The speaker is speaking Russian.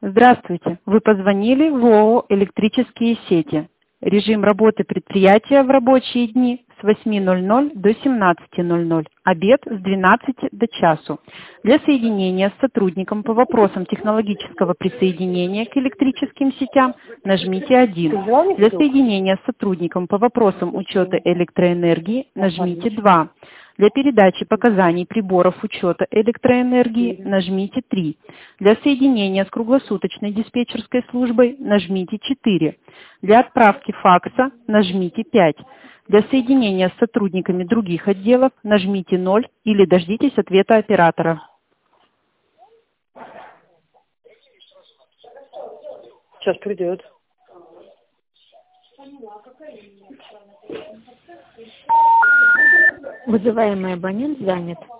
Здравствуйте. Вы позвонили в ООО «Электрические сети». Режим работы предприятия в рабочие дни с 8:00 до 17:00. Обед с 12 до часу. Для соединения с сотрудником по вопросам технологического присоединения к электрическим сетям нажмите 1. Для соединения с сотрудником по вопросам учета электроэнергии нажмите 2. Для передачи показаний приборов учета электроэнергии нажмите 3. Для соединения с круглосуточной диспетчерской службой нажмите 4. Для отправки факса нажмите 5. Для соединения с сотрудниками других отделов нажмите 0 или дождитесь ответа оператора. Сейчас придет. Вызываемый абонент занят.